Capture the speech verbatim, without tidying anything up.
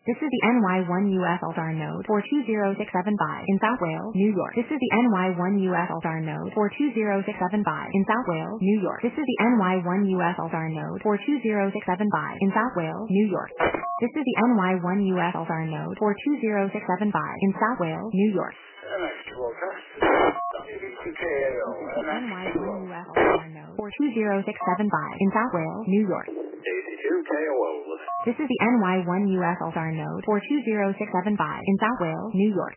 This is the N Y one U S Altar node four two zero six seven five in South Wales, New York. This is the N Y one U S Altar node four two zero six seven five in South Wales, New York. This is the N Y one U S Altar node four two zero six seven five in South Wales, New York. This is the N Y one U S Altar node four two zero six seven five in South Wales, New York. N X two Altar. W B two K A O. N Y one U S Altar node four two zero six seven five in South Wales, New York. Daisy two K O O. This is the N Y one U S Altar node four two zero six seven five in South Wales, New York.